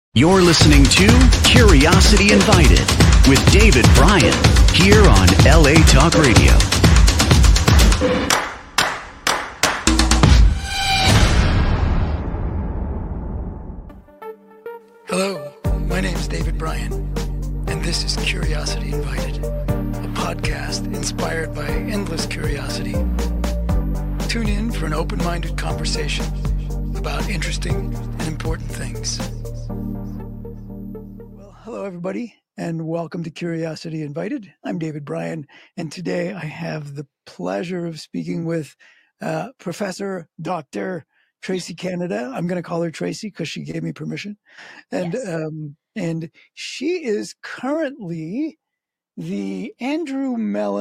You're listening to Curiosity Invited with David Bryan here on LA Talk Radio. Hello, my name is David Bryan, and this is Curiosity Invited, a podcast inspired by endless curiosity. Tune in for an open-minded conversation about interesting and important things. Well, hello everybody, and welcome to Curiosity Invited. I'm David Bryan, and today I have the pleasure of speaking with Professor Dr. Tracy Canada. I'm going to call her Tracy because she gave me permission. And Yes. And she is currently the Andrew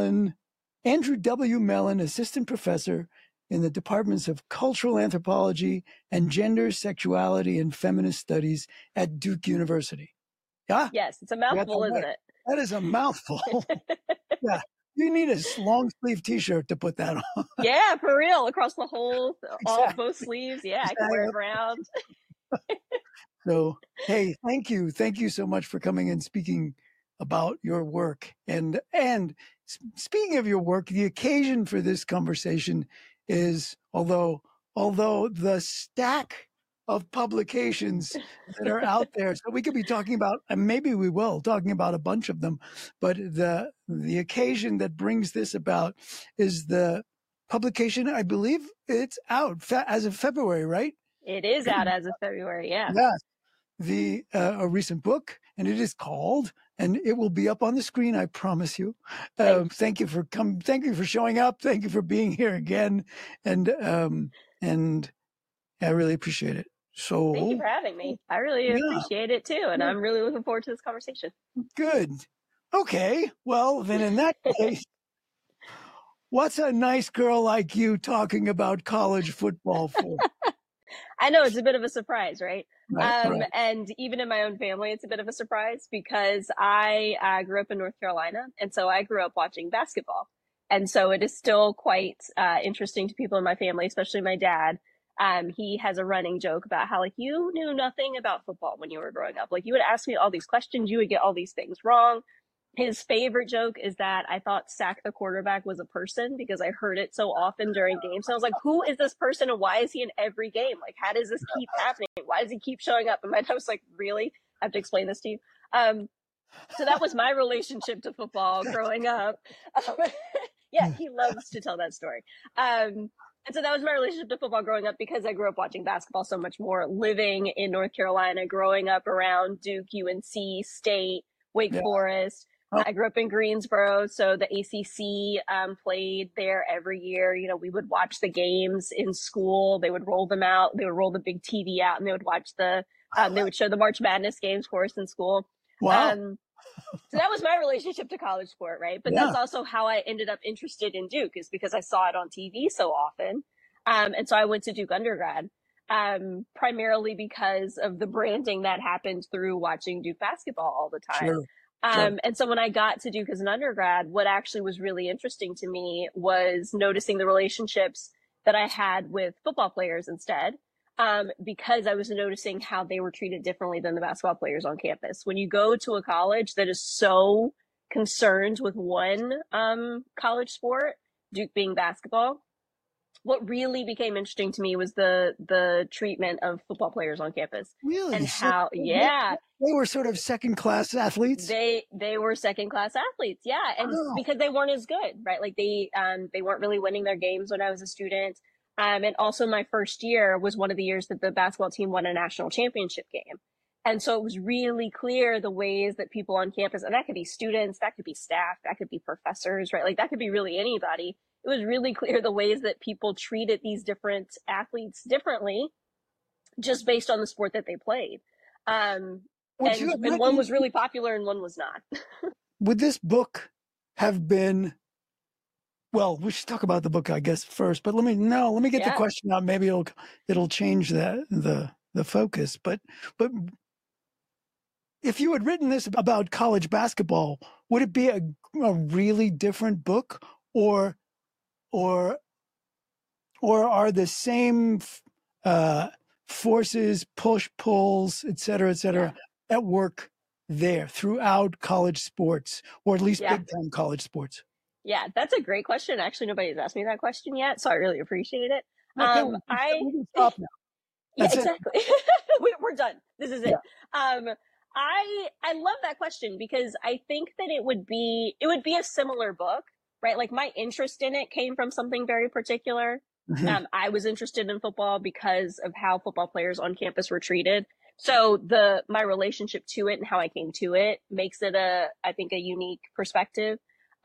W. Mellon Assistant Professor in the Departments of Cultural Anthropology and Gender, Sexuality, and Feminist Studies at Duke University. Yeah? Yes, it's a mouthful, isn't it? That is a mouthful. Yeah. You need a long sleeve t-shirt to put that on. Yeah, for real. Across the whole, Exactly. both sleeves. Yeah, I can wear it around. So, hey, thank you. Thank you so much for coming and speaking about your work. And speaking of your work, the occasion for this conversation is, although the stack of publications that are out there, so we could be talking about, and maybe we will, talking about a bunch of them, but the occasion that brings this about is the publication, I believe it's out as of February, right? It is out as of February, yeah. Yes. A recent book, and it is called, and it will be up on the screen, I promise you. Thank you for Thank you for showing up. Thank you for being here again. And I really appreciate it. So Thank you for having me. I really appreciate it too. And I'm really looking forward to this conversation. Good. Okay. Well, then in that case, what's a nice girl like you talking about college football for? I know it's a bit of a surprise, right? Right. And even in my own family, it's a bit of a surprise because I grew up in North Carolina. And so I grew up watching basketball. And so it is still quite interesting to people in my family, especially my dad. He has a running joke about how, like, you knew nothing about football when you were growing up. Like, you would ask me all these questions, you would get all these things wrong. His favorite joke is that I thought Sack the quarterback was a person because I heard it so often during games. So I was like, who is this person and why is he in every game? Like, how does this keep happening? Why does he keep showing up? And my dad was like, really? I have to explain this to you. So that was my relationship to football growing up. Yeah, he loves to tell that story. And so that was my relationship to football growing up because I grew up watching basketball so much more, living in North Carolina, growing up around Duke, UNC, State, Wake Forest. I grew up in Greensboro, so the ACC played there every year. You know, we would watch the games in school. They would roll them out. They would roll the big TV out, and they would watch they would show the March Madness games for us in school. Wow. So that was my relationship to college sport, right? But that's also how I ended up interested in Duke, is because I saw it on TV so often. And so I went to Duke undergrad, primarily because of the branding that happened through watching Duke basketball all the time. Sure. And so when I got to Duke as an undergrad, what actually was really interesting to me was noticing the relationships that I had with football players instead, because I was noticing how they were treated differently than the basketball players on campus. When you go to a college that is so concerned with one college sport, Duke being basketball, what really became interesting to me was the treatment of football players on campus. Really? And how, they were sort of second-class athletes. They were second-class athletes, yeah, and because they weren't as good, right? Like they weren't really winning their games when I was a student. And also my first year was one of the years that the basketball team won a national championship game. And so it was really clear the ways that people on campus, and that could be students, that could be staff, that could be professors, right? Like that could be really anybody. It was really clear the ways that people treated these different athletes differently just based on the sport that they played. And one was really popular and one was not. Would this book have been, well, we should talk about the book, I guess, first, but let me get the question out. Maybe it'll change the focus. But if you had written this about college basketball, would it be a really different book, or are the same forces, push, pulls, et cetera, at work there throughout college sports, or at least big time college sports? Yeah, that's a great question. Actually, nobody's asked me that question yet, so I really appreciate it. Okay, I we can stop now. yeah, That's it. exactly. We're done. This is it. Yeah. I love that question because I think that it would be a similar book, right? Like my interest in it came from something very particular. I was interested in football because of how football players on campus were treated. So my relationship to it and how I came to it makes it I think a unique perspective.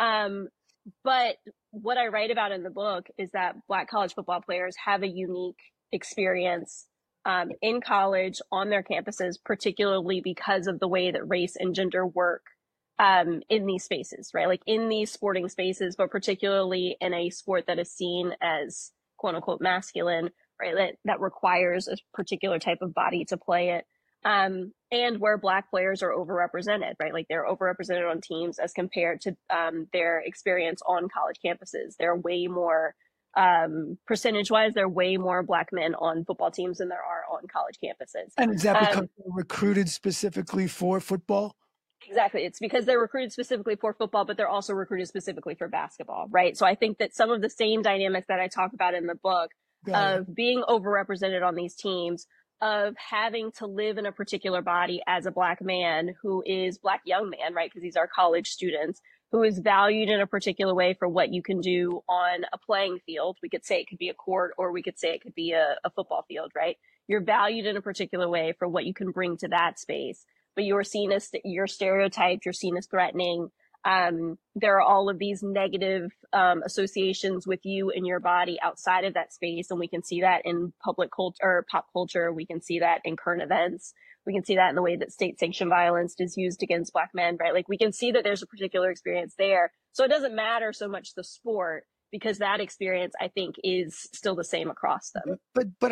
But what I write about in the book is that Black college football players have a unique experience in college on their campuses, particularly because of the way that race and gender work in these spaces, right? Like in these sporting spaces, but particularly in a sport that is seen as quote unquote masculine, right? That requires a particular type of body to play it. And where Black players are overrepresented, right? Like they're overrepresented on teams as compared to their experience on college campuses. They're way more, percentage wise, there are way more Black men on football teams than there are on college campuses. And is that because they're recruited specifically for football? Exactly. It's because they're recruited specifically for football, but they're also recruited specifically for basketball, right? So I think that some of the same dynamics that I talk about in the book of being overrepresented on these teams, of having to live in a particular body as a Black man who is Black young man, right? Because these are college students, who is valued in a particular way for what you can do on a playing field. We could say it could be a court, or we could say it could be a football field, right? You're valued in a particular way for what you can bring to that space, but you're seen as, you're stereotyped, you're seen as threatening. There are all of these negative associations with you and your body outside of that space. And we can see that in public culture or pop culture. We can see that in current events. We can see that in the way that state sanctioned violence is used against Black men, right? Like we can see that there's a particular experience there. So it doesn't matter so much the sport, because that experience, I think, is still the same across them. But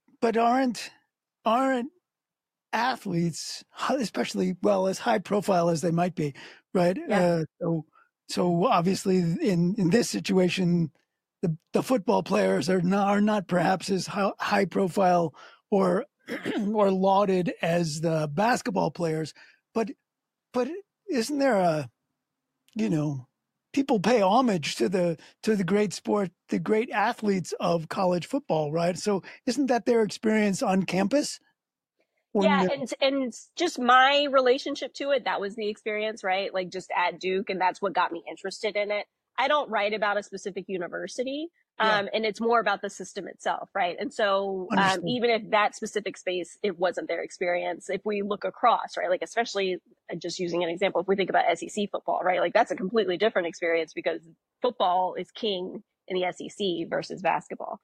aren't athletes, especially, well, as high profile as they might be, right? Yeah. So obviously in this situation, the football players are not perhaps as high profile or or lauded as the basketball players, but isn't there people pay homage to the great sport, the great athletes of college football, right? So isn't that their experience on campus? Yeah, and just my relationship to it, that was the experience, right? Like just at Duke, and that's what got me interested in it. I don't write about a specific university, and it's more about the system itself, right? And so even if that specific space, it wasn't their experience, if we look across, right? Like especially just using an example, if we think about SEC football, right? Like that's a completely different experience because football is king in the SEC versus basketball.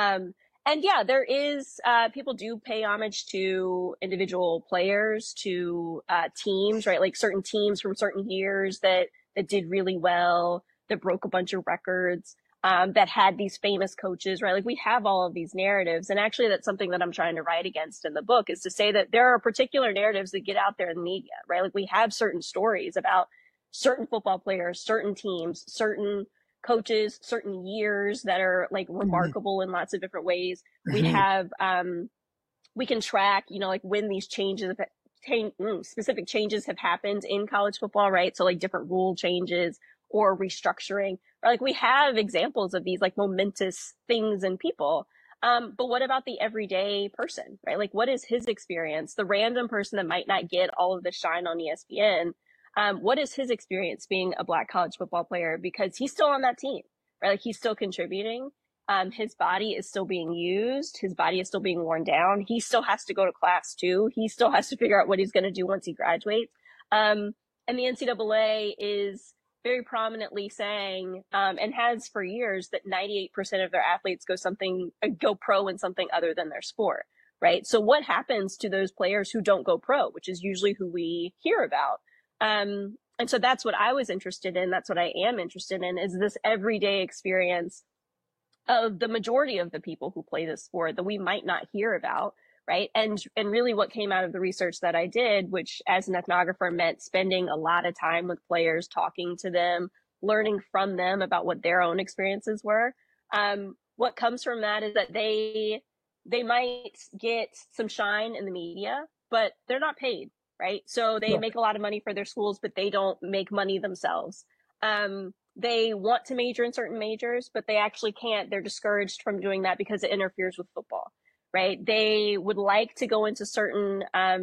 And yeah, there is, people do pay homage to individual players, to teams, right? Like certain teams from certain years that did really well, that broke a bunch of records, that had these famous coaches, right? Like we have all of these narratives. And actually, that's something that I'm trying to write against in the book, is to say that there are particular narratives that get out there in the media, right? Like we have certain stories about certain football players, certain teams, certain coaches, certain years that are like remarkable in lots of different ways. We have, we can track, like when these changes, specific changes have happened in college football, right? So like different rule changes or restructuring, or like we have examples of these like momentous things in people. But what about the everyday person, right? Like what is his experience? The random person that might not get all of the shine on ESPN. What is his experience being a Black college football player? Because he's still on that team, right? Like he's still contributing. His body is still being used. His body is still being worn down. He still has to go to class too. He still has to figure out what he's going to do once he graduates. And the NCAA is very prominently saying, and has for years, that 98% of their athletes go pro in something other than their sport, right? So what happens to those players who don't go pro, which is usually who we hear about? And so that's what I was interested in. That's what I am interested in, is this everyday experience of the majority of the people who play this sport that we might not hear about, right? And really what came out of the research that I did, which as an ethnographer meant spending a lot of time with players, talking to them, learning from them about what their own experiences were. What comes from that is that they they might get some shine in the media, but they're not paid, right? So they Right. make a lot of money for their schools, but they don't make money themselves. They want to major in certain majors, but they actually can't. They're discouraged from doing that because it interferes with football, right? They would like to go into certain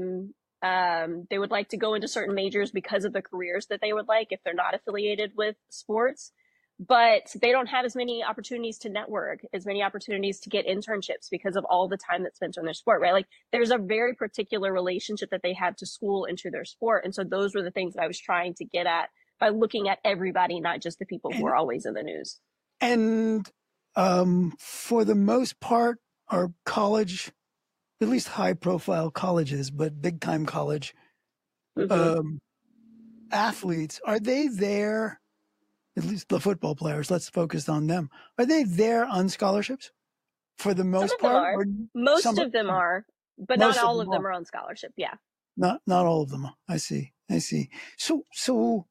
majors because of the careers that they would like if they're not affiliated with sports, but they don't have as many opportunities to network, as many opportunities to get internships because of all the time that's spent on their sport, right? Like there's a very particular relationship that they have to school and to their sport. And so those were the things that I was trying to get at by looking at everybody, not just the people who are always in the news. And for the most part, our college, at least high profile colleges, but big time college athletes, are they there? At least the football players, let's focus on them. Are they there on scholarships for the most part? Most of them are, but not all of them are on scholarship. Yeah. Not all of them. I see. So,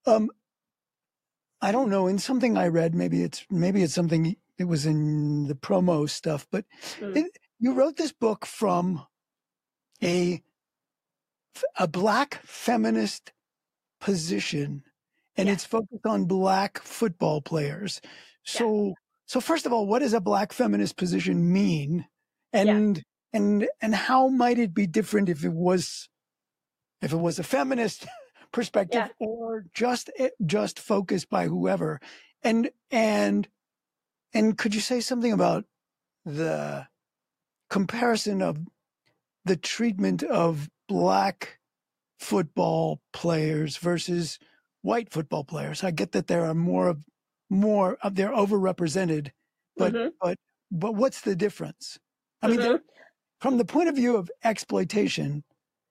I don't know. In something I read, maybe it's something, it was in the promo stuff, but you wrote this book from a Black feminist position, and it's focused on Black football players. So first of all, what does a Black feminist position mean? And how might it be different if it was a feminist perspective or just focused by whoever? And could you say something about the comparison of the treatment of Black football players versus white football players? I get that there are more of they're overrepresented, but what's the difference? I mean, from the point of view of exploitation,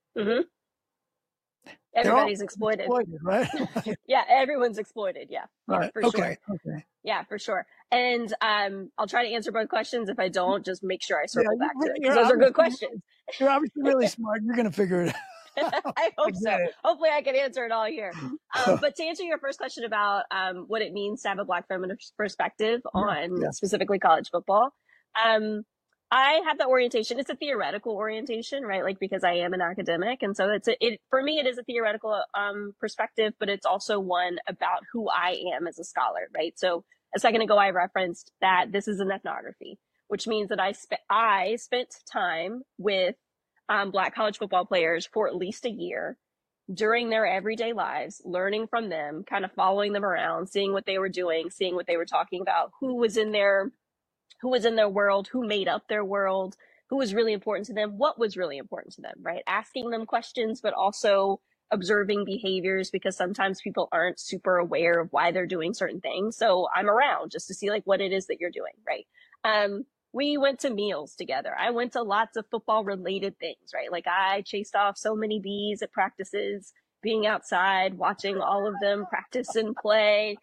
everybody's exploited, right? Yeah, everyone's exploited. Yeah, right. For sure. Okay. Yeah, for sure. And I'll try to answer both questions. If I don't, just make sure I circle back to it, because those are good questions. You're obviously really smart. You're going to figure it out. I hope so. Hopefully I can answer it all here. But to answer your first question about what it means to have a Black feminist perspective on specifically college football, I have that orientation. It's a theoretical orientation, right? Like, because I am an academic. And so for me, it is a theoretical perspective, but it's also one about who I am as a scholar, right? So a second ago, I referenced that this is an ethnography, which means that I spent time with Black college football players for at least a year during their everyday lives, learning from them, kind of following them around, seeing what they were doing, seeing what they were talking about, who was in their world, who made up their world, who was really important to them, what was really important to them, right? Asking them questions, but also observing behaviors, because sometimes people aren't super aware of why they're doing certain things. So I'm around just to see like what it is that you're doing, right? We went to meals together. I went to lots of football related things, right? Like I chased off so many bees at practices, being outside, watching all of them practice and play.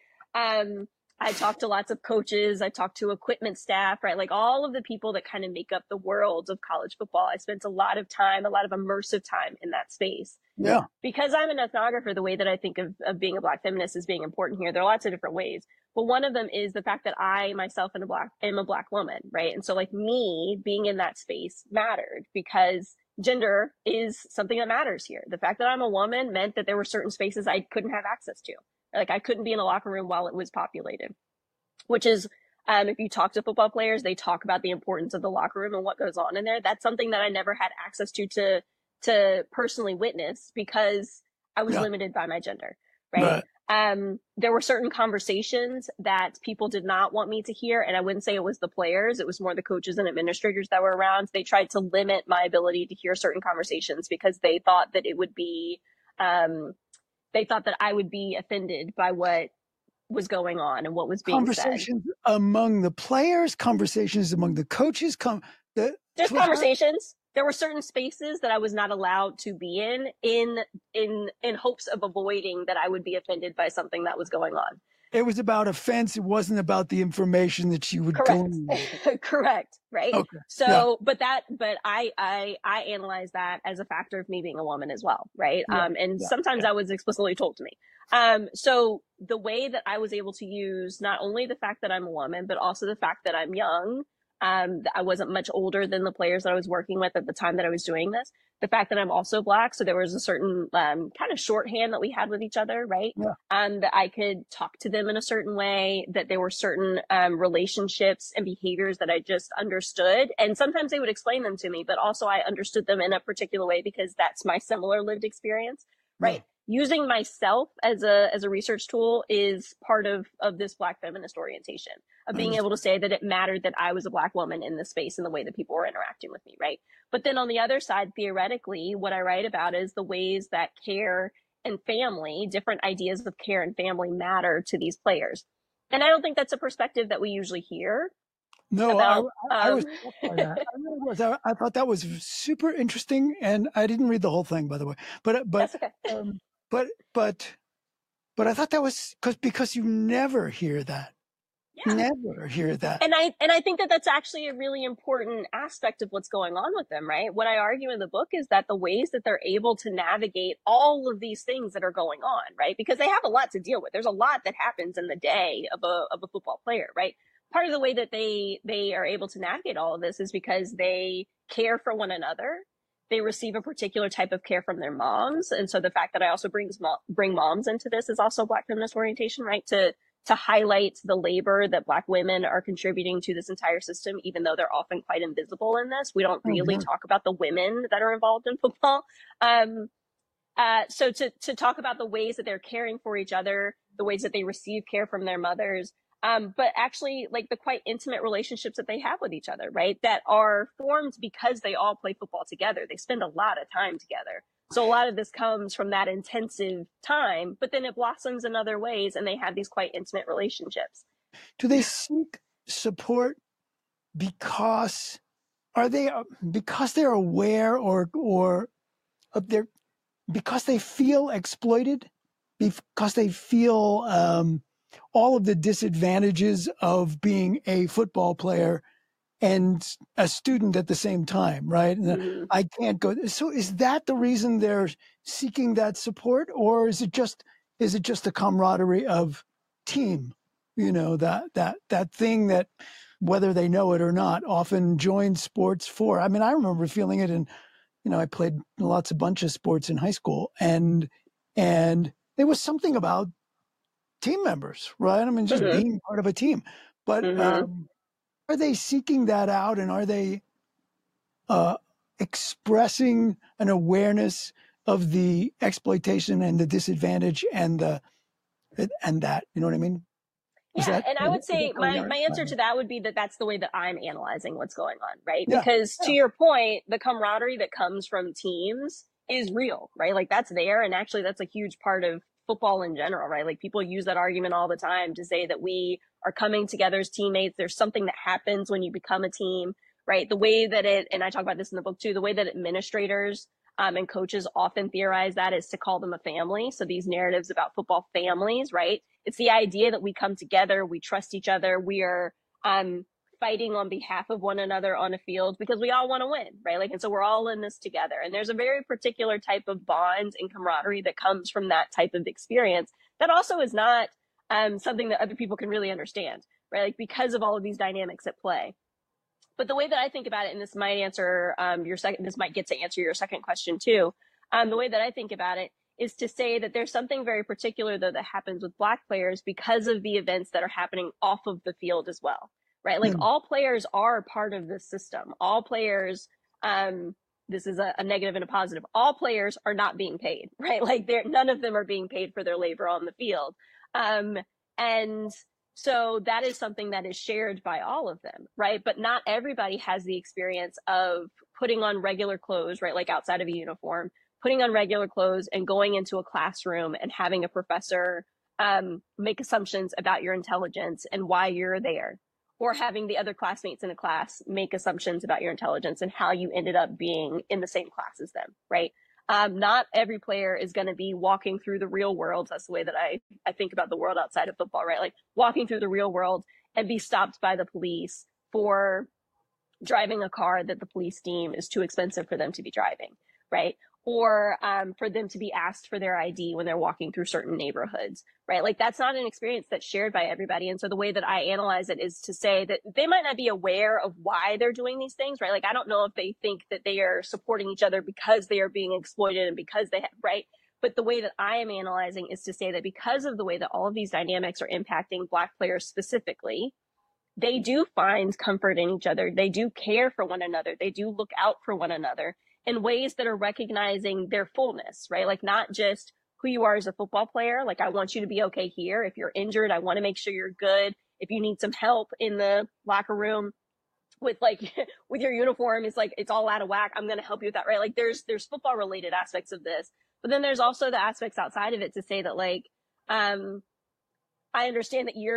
I talked to lots of coaches. I talked to equipment staff, right? Like all of the people that kind of make up the world of college football. I spent a lot of immersive time in that space. Yeah. Because I'm an ethnographer, the way that I think of being a Black feminist is being important here. There are lots of different ways. But one of them is the fact that I myself am a Black woman, right? And so like me being in that space mattered because gender is something that matters here. The fact that I'm a woman meant that there were certain spaces I couldn't have access to. Like I couldn't be in a locker room while it was populated, which is, if you talk to football players, they talk about the importance of the locker room and what goes on in there. That's something that I never had access to personally witness because I was limited by my gender, right? There were certain conversations that people did not want me to hear. And I wouldn't say it was the players. It was more the coaches and administrators that were around. They tried to limit my ability to hear certain conversations because they thought that it would be, they thought that I would be offended by what was going on and what was being conversations said. Among the players, conversations among the coaches, just conversations. There were certain spaces that I was not allowed to be in hopes of avoiding that I would be offended by something that was going on. It was about offense. It wasn't about the information that you would glean. Correct. Right. Okay. So, but I analyze that as a factor of me being a woman as well. Right. Sometimes that was explicitly told to me. So the way that I was able to use not only the fact that I'm a woman, but also the fact that I'm young, I wasn't much older than the players that I was working with at the time that I was doing this. The fact that I'm also Black, so there was a certain kind of shorthand that we had with each other, right? Yeah. That I could talk to them in a certain way, that there were certain relationships and behaviors that I just understood. And sometimes they would explain them to me, but also I understood them in a particular way because that's my similar lived experience, right? Yeah. Using myself as a research tool is part of this Black feminist orientation, of being able to say that it mattered that I was a Black woman in this space and the way that people were interacting with me, right? But then on the other side, theoretically, what I write about is the ways that care and family, different ideas of care and family matter to these players. And I don't think that's a perspective that we usually hear. No, about, I was struck by that. I really was. I thought that was super interesting, and I didn't read the whole thing, by the way. That's okay. But I thought that was because you never hear that. Yeah. Never hear that. And I think that that's actually a really important aspect of what's going on with them, right? What I argue in the book is that the ways that they're able to navigate all of these things that are going on, right? Because they have a lot to deal with. There's a lot that happens in the day of a football player, right? Part of the way that they are able to navigate all of this is because they care for one another. They receive a particular type of care from their moms. And so the fact that I also bring moms into this is also Black feminist orientation, right? To highlight the labor that Black women are contributing to this entire system, even though they're often quite invisible in this. We don't really talk about the women that are involved in football. So to talk about the ways that they're caring for each other, the ways that they receive care from their mothers, but actually like the quite intimate relationships that they have with each other, right? That are formed because they all play football together. They spend a lot of time together. So a lot of this comes from that intensive time, but then it blossoms in other ways and they have these quite intimate relationships. Do they seek support because they're aware or of their, because they feel exploited, because they feel all of the disadvantages of being a football player and a student at the same time, right? And I can't go. So is that the reason they're seeking that support, or is it just a camaraderie of team? You know, that thing that, whether they know it or not, often join sports for. I mean, I remember feeling it in, I played a bunch of sports in high school, and there was something about team members, right? I mean, just being part of a team. But are they seeking that out, and are they expressing an awareness of the exploitation and the disadvantage and that, you know what I mean? Yeah, and I would say my answer to that would be that that's the way that I'm analyzing what's going on, right? Yeah, because to your point, the camaraderie that comes from teams is real, right? Like that's there. And actually that's a huge part of football in general, right? Like people use that argument all the time to say that we are coming together as teammates. There's something that happens when you become a team, right? The way that and I talk about this in the book too, the way that administrators and coaches often theorize that is to call them a family. So these narratives about football families, right? It's the idea that we come together, we trust each other, we are fighting on behalf of one another on a field because we all want to win, right? Like, and so we're all in this together. And there's a very particular type of bond and camaraderie that comes from that type of experience that also is not something that other people can really understand, right? Like because of all of these dynamics at play. But the way that I think about it, and this might answer this might get to answer your second question too. The way that I think about it is to say that there's something very particular though that happens with Black players because of the events that are happening off of the field as well, right? Like all players are part of this system. All players, this is a negative and a positive. All players are not being paid, right? Like none of them are being paid for their labor on the field. And so that is something that is shared by all of them, right? But not everybody has the experience of putting on regular clothes, right? Like outside of a uniform, putting on regular clothes and going into a classroom and having a professor make assumptions about your intelligence and why you're there, or having the other classmates in a class make assumptions about your intelligence and how you ended up being in the same class as them, right? Not every player is going to be walking through the real world. That's the way that I think about the world outside of football, right? Like walking through the real world and be stopped by the police for driving a car that the police deem is too expensive for them to be driving, right? Or for them to be asked for their ID when they're walking through certain neighborhoods, right? Like that's not an experience that's shared by everybody. And so the way that I analyze it is to say that they might not be aware of why they're doing these things, right? Like I don't know if they think that they are supporting each other because they are being exploited and because they have, right? But the way that I am analyzing is to say that because of the way that all of these dynamics are impacting Black players specifically, they do find comfort in each other. They do care for one another. They do look out for one another in ways that are recognizing their fullness, right? Like not just who you are as a football player. Like, I want you to be okay here. If you're injured, I want to make sure you're good. If you need some help in the locker room with like with your uniform, it's like it's all out of whack, I'm going to help you with that, right? Like there's football related aspects of this, but then there's also the aspects outside of it to say that like I understand that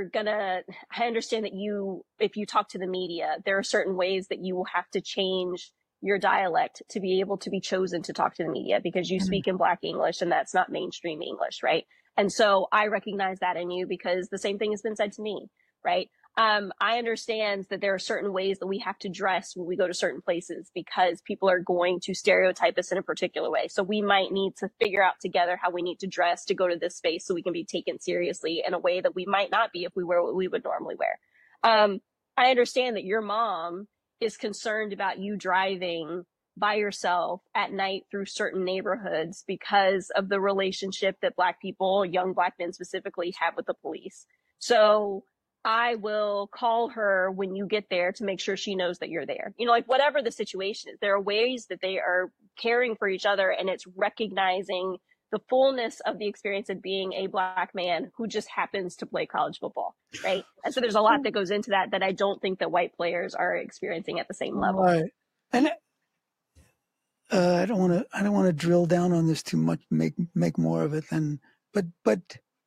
if you talk to the media, there are certain ways that you will have to change your dialect to be able to be chosen to talk to the media because you speak in Black English and that's not mainstream English, right? And so I recognize that in you because the same thing has been said to me, right? I understand that there are certain ways that we have to dress when we go to certain places because people are going to stereotype us in a particular way. So we might need to figure out together how we need to dress to go to this space so we can be taken seriously in a way that we might not be if we wear what we would normally wear. I understand that your mom is concerned about you driving by yourself at night through certain neighborhoods because of the relationship that Black people, young Black men specifically, have with the police. So I will call her when you get there to make sure she knows that you're there. You know, like whatever the situation is, there are ways that they are caring for each other, and it's recognizing the fullness of the experience of being a Black man who just happens to play college football, right? And so there's a lot that goes into that I don't think that white players are experiencing at the same level. Right. And I don't want to drill down on this too much, make more of it than, but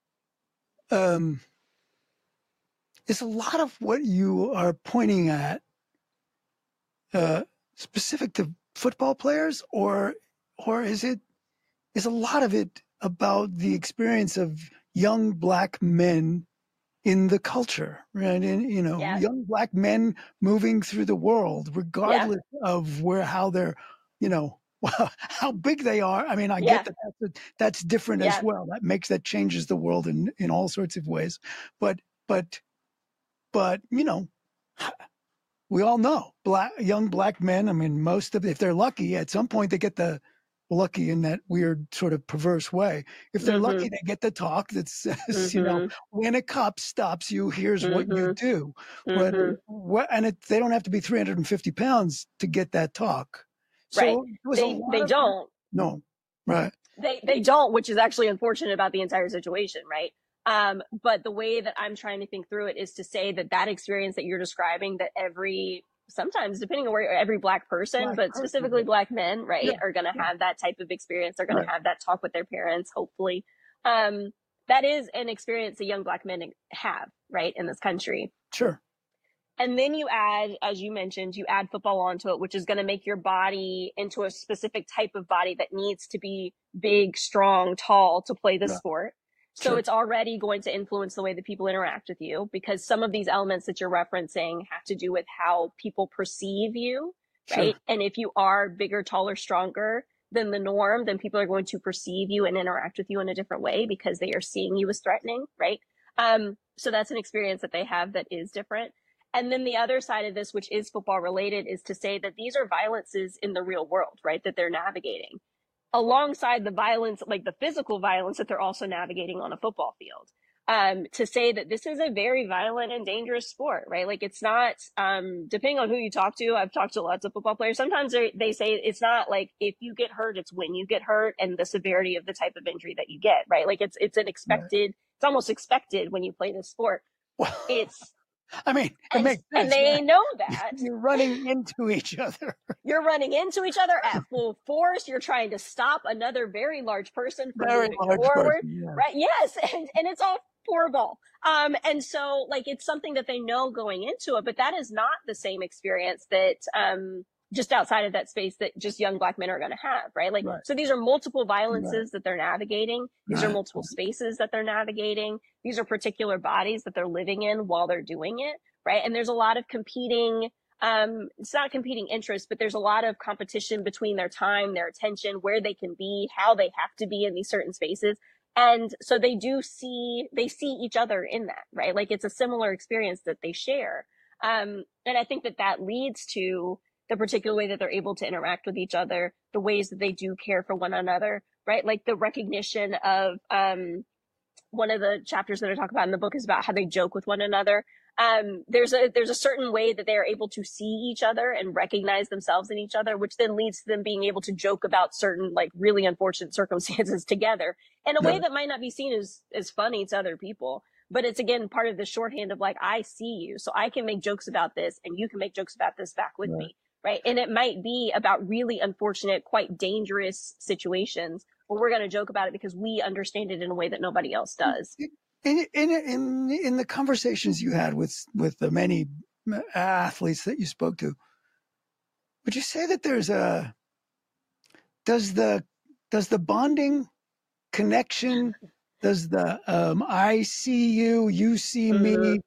is a lot of what you are pointing at specific to football players, or is a lot of it about the experience of young Black men in the culture, right? And young Black men moving through the world, regardless of how they're, how big they are. I mean, I get that's different as well. That changes the world in all sorts of ways, but we all know young Black men. I mean, if they're lucky, at some point they get the lucky in that weird sort of perverse way. If they're lucky, they get the talk that says, when a cop stops you, here's what you do. But they don't have to be 350 pounds to get that talk. So right. They don't. No. Right. They don't, which is actually unfortunate about the entire situation, right? But the way that I'm trying to think through it is to say that experience that you're describing, that sometimes depending on where every Black person, but specifically Black men, right, are going to have that type of experience. They're going to have that talk with their parents, hopefully. That is an experience that young Black men have, right, in this country. Sure. And then you add, as you mentioned, football onto it, which is going to make your body into a specific type of body that needs to be big, strong, tall to play the sport. So it's already going to influence the way that people interact with you, because some of these elements that you're referencing have to do with how people perceive you, right? And if you are bigger, taller, stronger than the norm, then people are going to perceive you and interact with you in a different way because they are seeing you as threatening, right? So that's an experience that they have that is different. And then the other side of this, which is football related, is to say that these are violences in the real world, right, that they're navigating, alongside the violence, like the physical violence that they're also navigating on a football field. To say that this is a very violent and dangerous sport, right? Like it's not, depending on who you talk to, I've talked to lots of football players. Sometimes they say it's not like if you get hurt, it's when you get hurt and the severity of the type of injury that you get, right? Like it's an expected, it's almost expected when you play this sport. Well, it's, I mean, it makes sense. And they know that. You're running into each other. You're running into each other at full force. You're trying to stop another very large person from moving forward. Right? Yes. And it's all horrible. And so like, it's something that they know going into it, but that is not the same experience that, just outside of that space that just young Black men are going to have, right? Like, so these are multiple violences that they're navigating. These are multiple spaces that they're navigating. These are particular bodies that they're living in while they're doing it, right? And there's a lot of competing It's not competing interests, but there's a lot of competition between their time, their attention, where they can be, how they have to be in these certain spaces. And so they see each other in that, right? Like it's a similar experience that they share. And I think that leads to the particular way that they're able to interact with each other, the ways that they do care for one another, right? Like the recognition of, one of the chapters that I talk about in the book is about how they joke with one another. There's a certain way that they are able to see each other and recognize themselves in each other, which then leads to them being able to joke about certain like really unfortunate circumstances together in a way that might not be seen as funny to other people. But it's again part of the shorthand of like, I see you, so I can make jokes about this and you can make jokes about this back with me. Right. And it might be about really unfortunate, quite dangerous situations, but we're going to joke about it because we understand it in a way that nobody else does. In the conversations you had with the many athletes that you spoke to, would you say that does the bonding connection, does the I see you, you see me,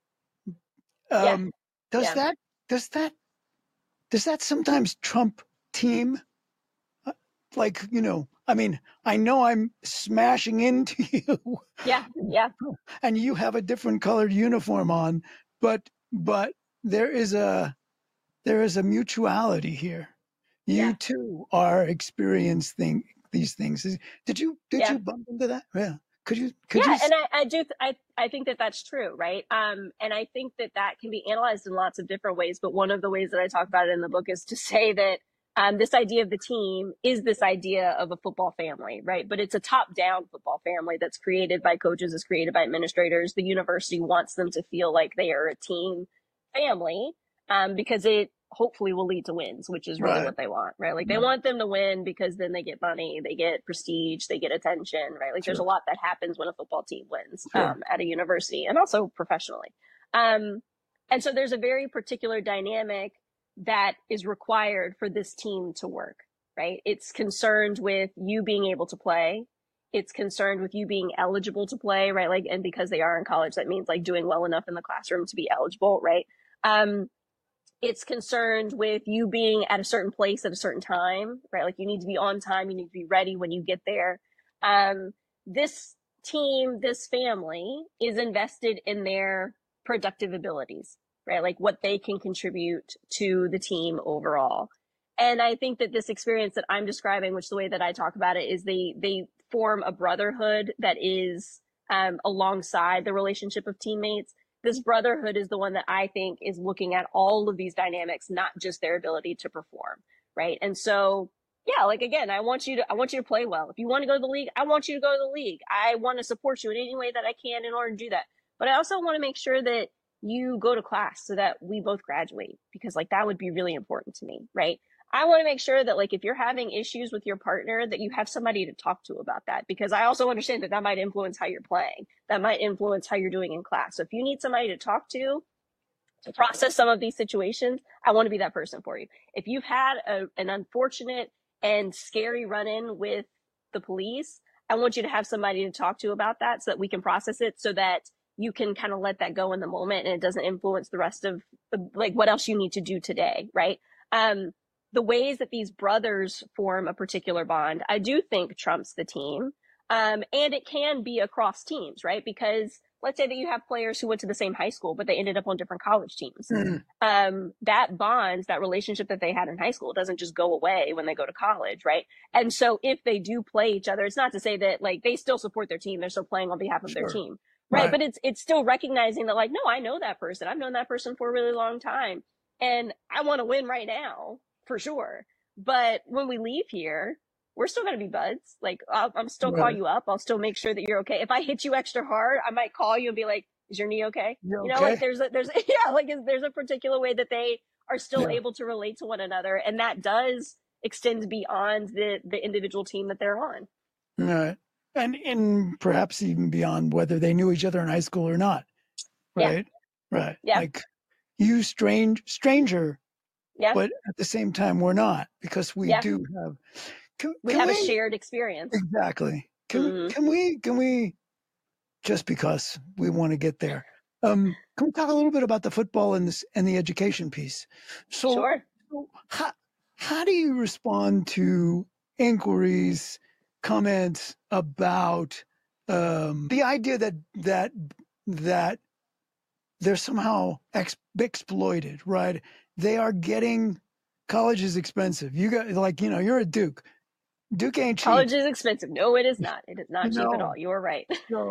does that sometimes trump team? Like, you know, I mean, I know I'm smashing into you. Yeah. And you have a different colored uniform on, but there is a mutuality here. You too are experiencing these things. Did you bump into that? Yeah. Could you? And I think that that's true, right? And I think that can be analyzed in lots of different ways. But one of the ways that I talk about it in the book is to say that this idea of the team is this idea of a football family, right? But it's a top-down football family that's created by coaches, is created by administrators. The university wants them to feel like they are a team family because it hopefully will lead to wins, which is really what they want, right? Like they want them to win because then they get money, they get prestige, they get attention, right? Like there's a lot that happens when a football team wins at a university and also professionally. And so there's a very particular dynamic that is required for this team to work, right? It's concerned with you being able to play. It's concerned with you being eligible to play, right? Like, and because they are in college, that means like doing well enough in the classroom to be eligible, right? It's concerned with you being at a certain place at a certain time, right? Like you need to be on time, you need to be ready when you get there. This team, this family is invested in their productive abilities, right? Like what they can contribute to the team overall. And I think that this experience that I'm describing, which the way that I talk about it is they form a brotherhood that is alongside the relationship of teammates. This brotherhood is the one that I think is looking at all of these dynamics, not just their ability to perform, right? And so, yeah, like again, I want you to play well. If you want to go to the league, I want you to go to the league. I want to support you in any way that I can in order to do that. But I also want to make sure that you go to class so that we both graduate, because like that would be really important to me, right? I want to make sure that like if you're having issues with your partner, that you have somebody to talk to about that, because I also understand that might influence how you're playing, that might influence how you're doing in class. So if you need somebody to talk to process some of these situations, I want to be that person for you. If you've had an unfortunate and scary run-in with the police, I want you to have somebody to talk to about that so that we can process it, so that you can kind of let that go in the moment and it doesn't influence the rest of like what else you need to do today, right? The ways that these brothers form a particular bond, I do think trumps the team. And it can be across teams, right? Because let's say that you have players who went to the same high school, but they ended up on different college teams. That bond, that relationship that they had in high school doesn't just go away when they go to college, right? And so if they do play each other, it's not to say that like they still support their team, they're still playing on behalf of their team, right? But it's still recognizing that like, no, I know that person. I've known that person for a really long time. And I want to win right now. For sure. But when we leave here, we're still going to be buds. Like I'm still call you up. I'll still make sure that you're okay. If I hit you extra hard, I might call you and be like, is your knee okay? You know, like there's a particular way that they are still able to relate to one another. And that does extend beyond the individual team that they're on. Right. And perhaps even beyond whether they knew each other in high school or not. Right. Yeah. Right. Yeah. Like you stranger. Yeah. But at the same time, we're not, because we do have. We have a shared experience. Exactly. Can we, just because we want to get there, Can we talk a little bit about the football and the education piece? Sure. So how do you respond to inquiries, comments about the idea that they're somehow exploited, right? They are getting college is expensive. You got you're at Duke. Duke ain't cheap. College is expensive. No, it is not. It is not cheap at all. You are right.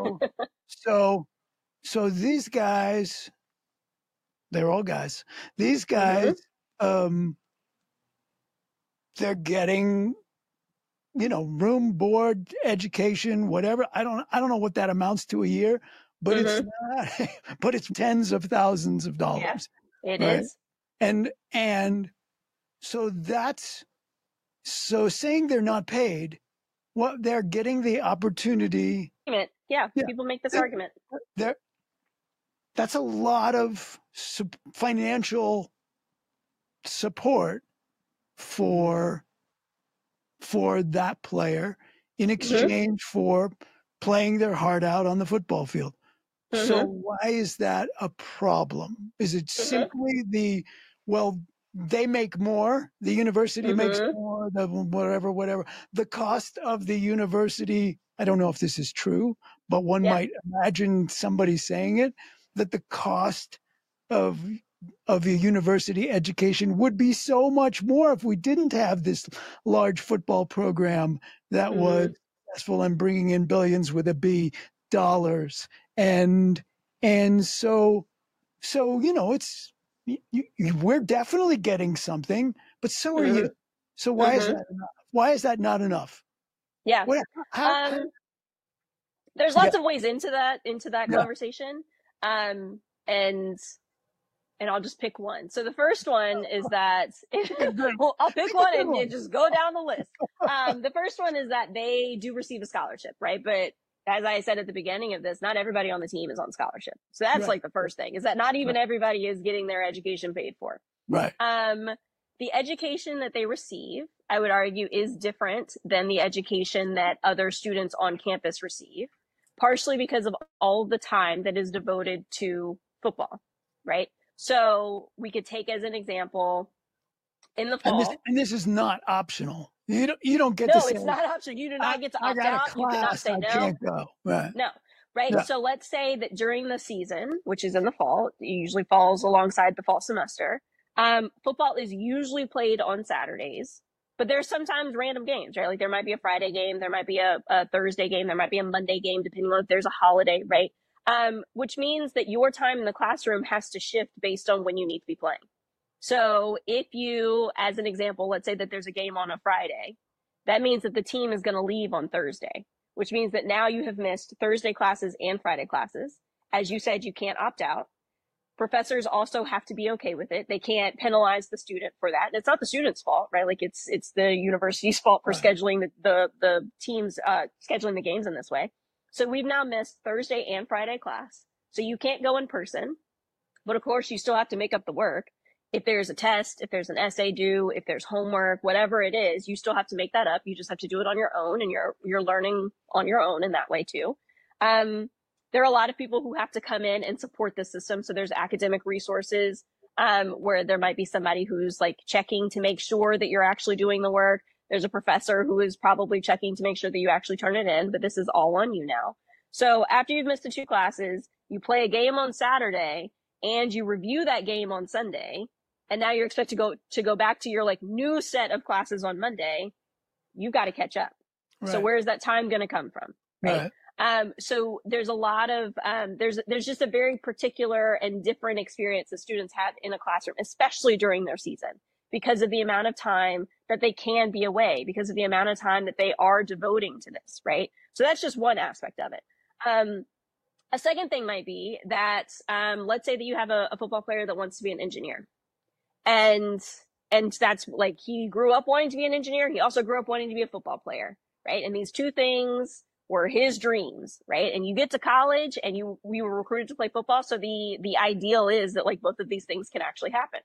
So these guys, they're all guys. These guys, they're getting, room, board, education, whatever. I don't know what that amounts to a year, but it's not. But it's tens of thousands of dollars. Yeah, it is. And so saying they're not paid, well, they're getting the opportunity. Yeah, people make this argument. That's a lot of financial support for that player in exchange for playing their heart out on the football field. So why is that a problem? Is it simply they make more, the university makes more, the whatever. The cost of the university, I don't know if this is true, but one might imagine somebody saying it, that the cost of a university education would be so much more if we didn't have this large football program that was successful and bringing in billions with a B dollars. And so it's, we're definitely getting something, but so are you. So why is that enough? Why is that not enough? Yeah. There's lots of ways into that conversation. And I'll just pick one. So the first one is that I'll pick one and just go down the list. The first one is that they do receive a scholarship, right? But as I said at the beginning of this, not everybody on the team is on scholarship. So that's like the first thing, is that not even everybody is getting their education paid for. Right. The education that they receive, I would argue, is different than the education that other students on campus receive, partially because of all the time that is devoted to football, right? So we could take as an example in the fall. And this is not optional. You don't get to say. No, it's not optional. You do not get to opt out. You cannot say no. I can't go. Right. No. Right. Yeah. So let's say that during the season, which is in the fall, it usually falls alongside the fall semester. Football is usually played on Saturdays, but there's sometimes random games, right? Like there might be a Friday game, there might be a Thursday game, there might be a Monday game, depending on if there's a holiday, right? Which means that your time in the classroom has to shift based on when you need to be playing. So if you, as an example, let's say that there's a game on a Friday, that means that the team is going to leave on Thursday, which means that now you have missed Thursday classes and Friday classes. As you said, you can't opt out. Professors also have to be okay with it. They can't penalize the student for that. And it's not the student's fault, right? Like it's the university's fault for scheduling the teams, scheduling the games in this way. So we've now missed Thursday and Friday class. So you can't go in person, but of course you still have to make up the work. If there's a test, if there's an essay due, if there's homework, whatever it is, you still have to make that up. You just have to do it on your own, and you're learning on your own in that way too. There are a lot of people who have to come in and support the system. So there's academic resources, where there might be somebody who's like checking to make sure that you're actually doing the work. There's a professor who is probably checking to make sure that you actually turn it in, but this is all on you now. So after you've missed the 2 classes, you play a game on Saturday and you review that game on Sunday. And now you're expected to go back to your like new set of classes on Monday. You've got to catch up. Right. So where's that time going to come from? Right. So there's a lot of, there's just a very particular and different experience the students have in a classroom, especially during their season, because of the amount of time that they can be away, because of the amount of time that they are devoting to this, right? So that's just one aspect of it. A second thing might be that, let's say that you have a football player that wants to be an engineer. And that's like, he grew up wanting to be an engineer. He also grew up wanting to be a football player, right? And these two things were his dreams, right? And you get to college and we were recruited to play football. So the ideal is that like both of these things can actually happen.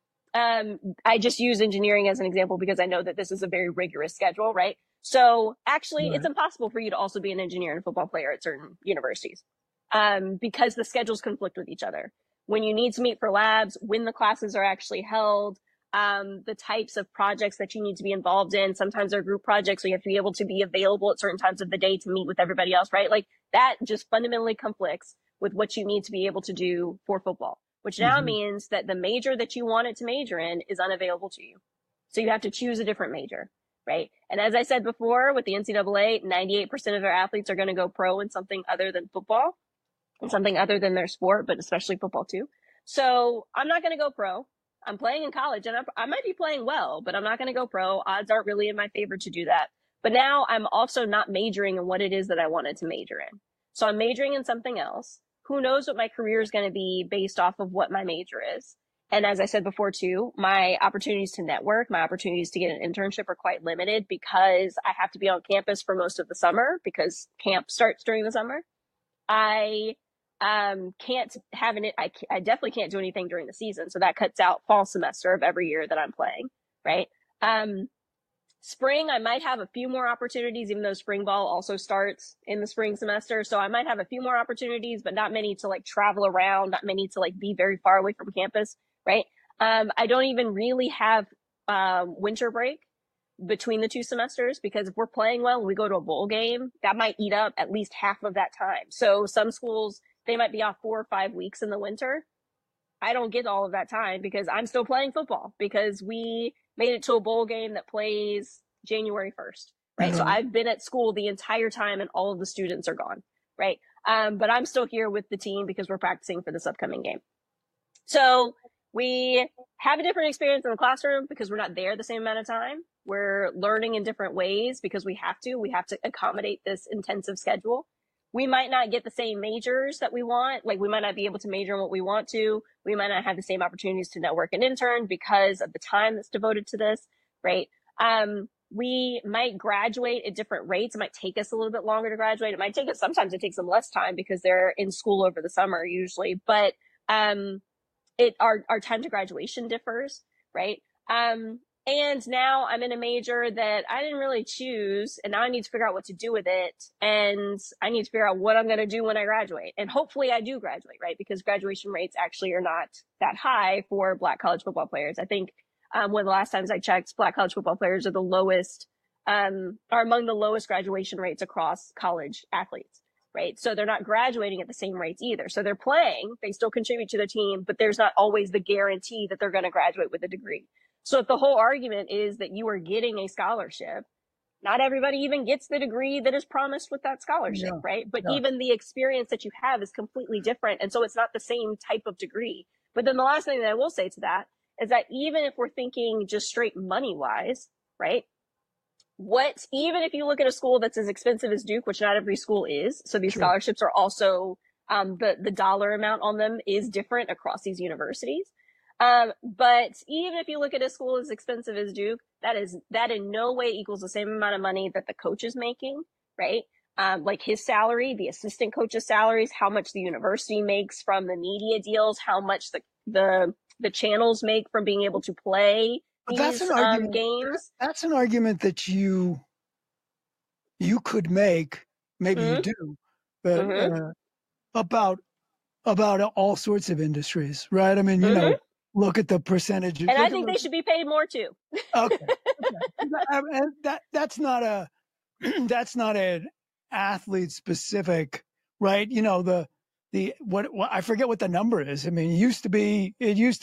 I just use engineering as an example because I know that this is a very rigorous schedule, right? So actually it's impossible for you to also be an engineer and a football player at certain universities. because the schedules conflict with each other. When you need to meet for labs, when the classes are actually held, the types of projects that you need to be involved in. Sometimes they're group projects, so you have to be able to be available at certain times of the day to meet with everybody else, right? Like that just fundamentally conflicts with what you need to be able to do for football, which now means that the major that you wanted to major in is unavailable to you. So you have to choose a different major, right? And as I said before, with the NCAA, 98% of their athletes are going to go pro in something other than football and something other than their sport, but especially football too. So I'm not going to go pro. I'm playing in college and I might be playing well, but I'm not going to go pro. Odds aren't really in my favor to do that. But now I'm also not majoring in what it is that I wanted to major in. So I'm majoring in something else. Who knows what my career is going to be based off of what my major is. And as I said before too, my opportunities to network, my opportunities to get an internship are quite limited because I have to be on campus for most of the summer because camp starts during the summer. I can't have I definitely can't do anything during the season. So that cuts out fall semester of every year that I'm playing, right? Spring, I might have a few more opportunities, even though spring ball also starts in the spring semester. So I might have a few more opportunities, but not many to like travel around, not many to like be very far away from campus, right? I don't even really have winter break between the two semesters because if we're playing well and we go to a bowl game, that might eat up at least half of that time. So some schools, they might be off 4 or 5 weeks in the winter. I don't get all of that time because I'm still playing football because we made it to a bowl game that plays January 1st, right? So I've been at school the entire time and all of the students are gone, right? But I'm still here with the team because we're practicing for this upcoming game. So we have a different experience in the classroom because we're not there the same amount of time. We're learning in different ways because we have to accommodate this intensive schedule. We might not get the same majors that we want. Like we might not be able to major in what we want to. We might not have the same opportunities to network and intern because of the time that's devoted to this, right? We might graduate at different rates. It might take us a little bit longer to graduate. It might take us, sometimes it takes them less time because they're in school over the summer usually, but, our time to graduation differs, right? And now I'm in a major that I didn't really choose, and now I need to figure out what to do with it. And I need to figure out what I'm going to do when I graduate. And hopefully I do graduate, right? Because graduation rates actually are not that high for Black college football players. I think one of the last times I checked, Black college football players are are among the lowest graduation rates across college athletes, right? So they're not graduating at the same rates either. So they're playing, they still contribute to their team, but there's not always the guarantee that they're going to graduate with a degree. So if the whole argument is that you are getting a scholarship, not everybody even gets the degree that is promised with that scholarship, right? But even the experience that you have is completely different. And so it's not the same type of degree. But then the last thing that I will say to that is that even if we're thinking just straight money wise, right? Even if you look at a school that's as expensive as Duke, which not every school is, so these scholarships are also, the dollar amount on them is different across these universities. But even if you look at a school as expensive as Duke, that in no way equals the same amount of money that the coach is making, right? Like his salary, the assistant coach's salaries, how much the university makes from the media deals, how much the channels make from being able to play these games. That's an argument that you could make, maybe you do, but about all sorts of industries, right? I mean, you know, look at the percentage. And I think they should be paid more too. Okay. And that's not an athlete specific, right? You know, what I forget what the number is. I mean, it used to be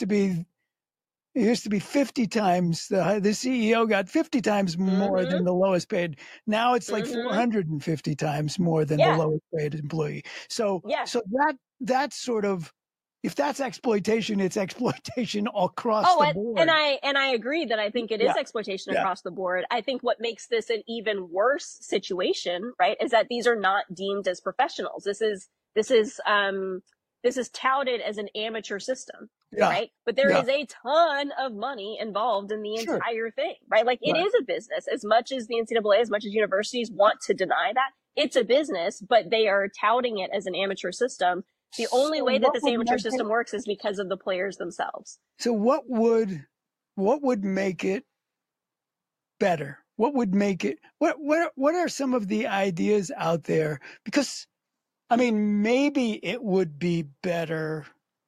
50 times the CEO got 50 times more than the lowest paid. Now it's like 450 times more than the lowest paid employee. So that's sort of, if that's exploitation, it's exploitation across the board. And I agree that I think it is exploitation across the board. I think what makes this an even worse situation, right, is that these are not deemed as professionals. This is touted as an amateur system, right? But there is a ton of money involved in the entire thing, right? Like it is a business. As much as the NCAA, as much as universities want to deny that, it's a business, but they are touting it as an amateur system. The only way that this amateur system works is because of the players themselves. So what would make it better? What would make it, what are some of the ideas out there? Because I mean, maybe it would be better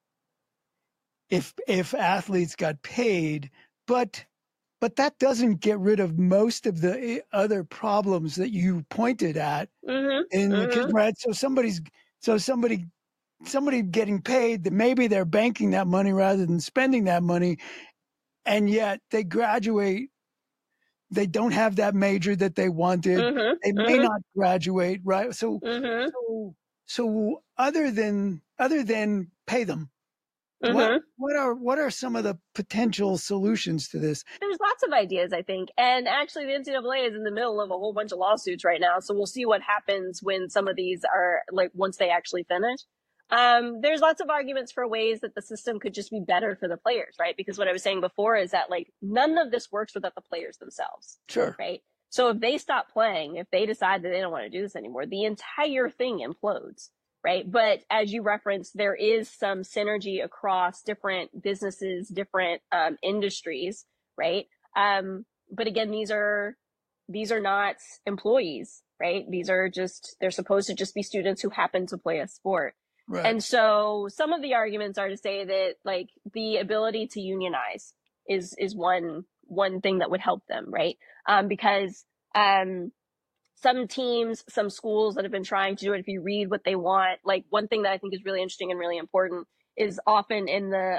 if athletes got paid, but that doesn't get rid of most of the other problems that you pointed at in the kids, right? So somebody getting paid, that maybe they're banking that money rather than spending that money, and yet they graduate, they don't have that major that they wanted. They may not graduate, right? So other than pay them, what are some of the potential solutions to this? There's lots of ideas, I think. And actually, the NCAA is in the middle of a whole bunch of lawsuits right now. So we'll see what happens when some of these are, like, once they actually finish. There's lots of arguments for ways that the system could just be better for the players, right? Because what I was saying before is that, like, none of this works without the players themselves. Sure. Right? So if they stop playing, if they decide that they don't want to do this anymore, the entire thing implodes. Right. But as you referenced, there is some synergy across different businesses, different industries. Right. But again, these are not employees. Right. They're supposed to just be students who happen to play a sport. Right. And so some of the arguments are to say that, like, the ability to unionize is one thing that would help them. Right. Because some teams, some schools that have been trying to do it, if you read what they want, like, one thing that I think is really interesting and really important is often in the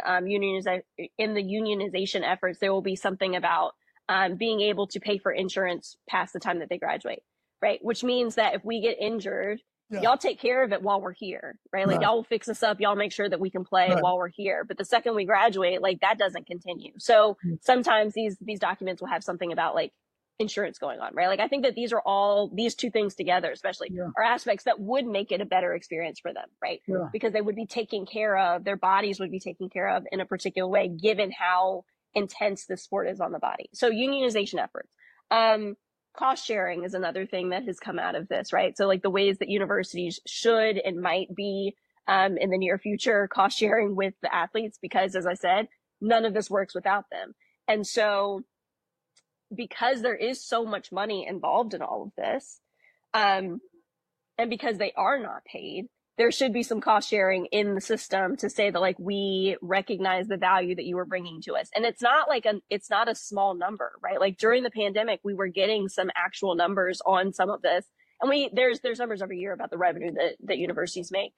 unionization efforts, there will be something about being able to pay for insurance past the time that they graduate, right? Which means that if we get injured, y'all take care of it while we're here, right? Like, y'all will fix us up, y'all make sure that we can play while we're here. But the second we graduate, like, that doesn't continue. So sometimes these documents will have something about, like, insurance going on, right? Like, I think that these two things together, especially, are aspects that would make it a better experience for them, right? Because they would be taken care of, their bodies would be taken care of in a particular way, given how intense this sport is on the body. So unionization efforts. Cost sharing is another thing that has come out of this, right? So, like, the ways that universities should and might be in the near future cost sharing with the athletes, because, as I said, none of this works without them. And so, because there is so much money involved in all of this, and because they are not paid, there should be some cost sharing in the system to say that, like, we recognize the value that you were bringing to us. And it's not a small number, right? Like, during the pandemic, we were getting some actual numbers on some of this. And there's numbers every year about the revenue that universities make.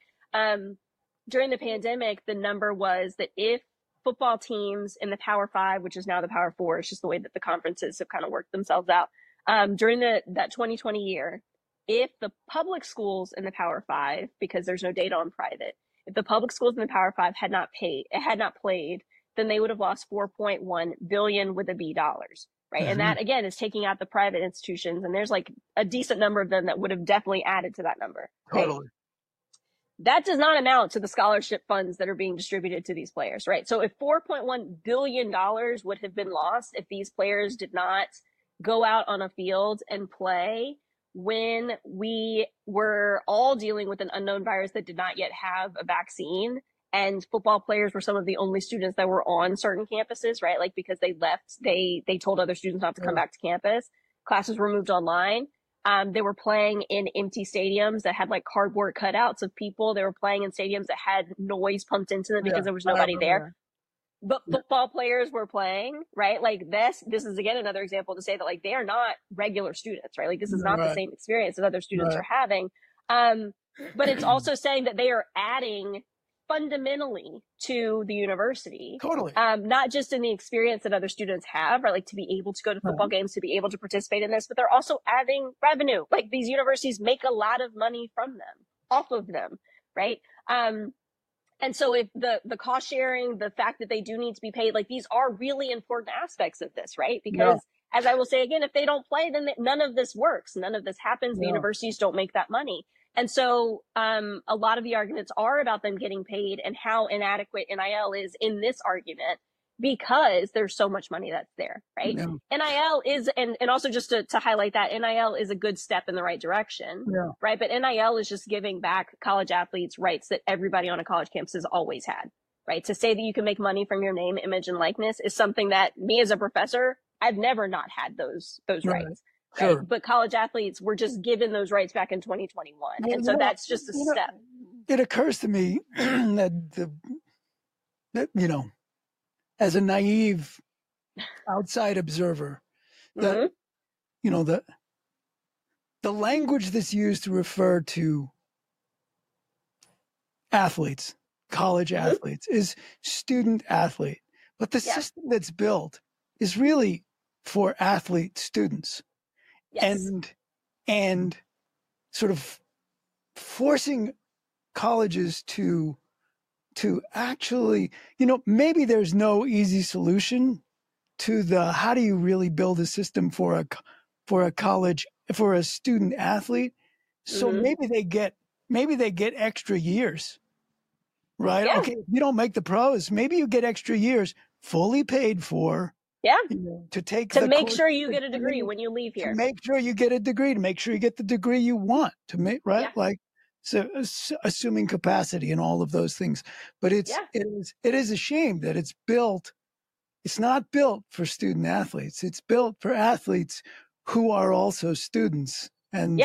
During the pandemic, the number was that if football teams in the Power 5, which is now the Power 4, it's just the way that the conferences have kind of worked themselves out. During that 2020 year, if the public schools in the Power 5, because there's no data on private, if the public schools in the Power 5 had not played, then they would have lost $4.1 billion with a B dollars, right? And that, again, is taking out the private institutions. And there's, like, a decent number of them that would have definitely added to that number. Totally. Right? That does not amount to the scholarship funds that are being distributed to these players, right? So if $4.1 billion would have been lost if these players did not go out on a field and play when we were all dealing with an unknown virus that did not yet have a vaccine, and football players were some of the only students that were on certain campuses, right? Like, because they left, they told other students not to come back to campus. Classes were moved online. They were playing in empty stadiums that had, like, cardboard cutouts of people. They were playing in stadiums that had noise pumped into them because there was nobody there. But football players were playing, right? Like, this is, again, another example to say that, like, they are not regular students, right? Like, this is not the same experience that other students are having. But it's also saying that they are adding fundamentally to the university. Totally. Not just in the experience that other students have, right? Like, to be able to go to football games, to be able to participate in this, but they're also adding revenue. Like, these universities make a lot of money from them, off of them, right? And so if the cost sharing, the fact that they do need to be paid, like, these are really important aspects of this, right? Because as I will say again, if they don't play, then none of this works. None of this happens. The universities don't make that money. And so a lot of the arguments are about them getting paid and how inadequate NIL is in this argument, because there's so much money that's there, right? NIL is, and also just to highlight that, NIL is a good step in the right direction, right? But NIL is just giving back college athletes rights that everybody on a college campus has always had, right? To say that you can make money from your name, image, and likeness is something that me as a professor, I've never not had those rights. Sure. Right? But college athletes were just given those rights back in 2021. And so that's just a step. It occurs to me that as a naive outside observer, that, the language that's used to refer to athletes, college athletes, is student athlete. But the system that's built is really for athlete students. Yes. And sort of forcing colleges to actually, maybe there's no easy solution to the how do you really build a system for a college, for a student athlete. So maybe they get extra years, right? Yeah. Okay, if you don't make the pros, maybe you get extra years fully paid for. Yeah. To make sure you get a degree when you leave here. To make sure you get a degree, to make sure you get the degree you want, to make, right? Yeah. Like, so assuming capacity and all of those things. But it is a shame that it's not built for student athletes. It's built for athletes who are also students. And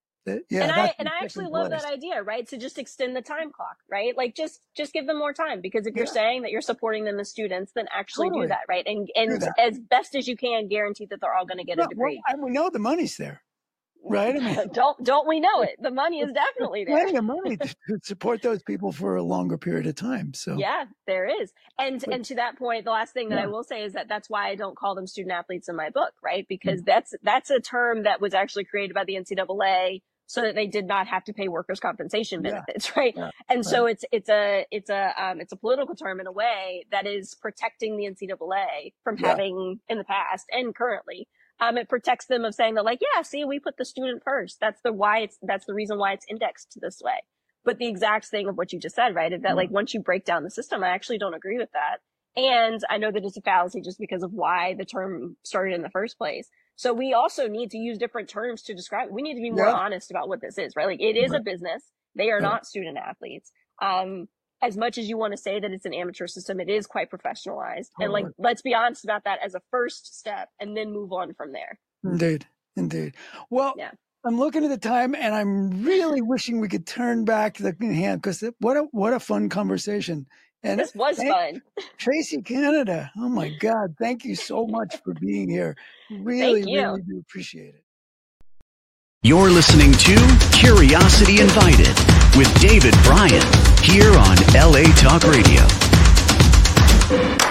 I actually love that idea, right? To just extend the time clock, right? Like just give them more time, because if you're saying that you're supporting them as students, then actually do that, right? And as best as you can, guarantee that they're all going to get a degree. Well, we know the money's there, right? I mean, don't we know it? The money is definitely there. Plenty of money to support those people for a longer period of time. So yeah, there is. And to that point, the last thing that I will say is that that's why I don't call them student athletes in my book, right? Because that's a term that was actually created by the NCAA so that they did not have to pay workers' compensation benefits, right? Yeah. And so it's a political term in a way that is protecting the NCAA from having in the past and currently. It protects them of saying that, like, see, we put the student first. That's the reason why it's indexed this way. But the exact thing of what you just said, right, is that like once you break down the system, I actually don't agree with that. And I know that it's a fallacy just because of why the term started in the first place. So we also need to use different terms to describe it. We need to be more honest about what this is, right? Like, it is a business. They are not student athletes. As much as you want to say that it's an amateur system, it is quite professionalized. And like, let's be honest about that as a first step and then move on from there. Indeed. Well, I'm looking at the time and I'm really wishing we could turn back the hand, because what a fun conversation. And this was fun. Tracy Canada. Oh my God. Thank you so much for being here. Really do appreciate it. You're listening to Curiosity Invited with David Bryan here on LA Talk Radio.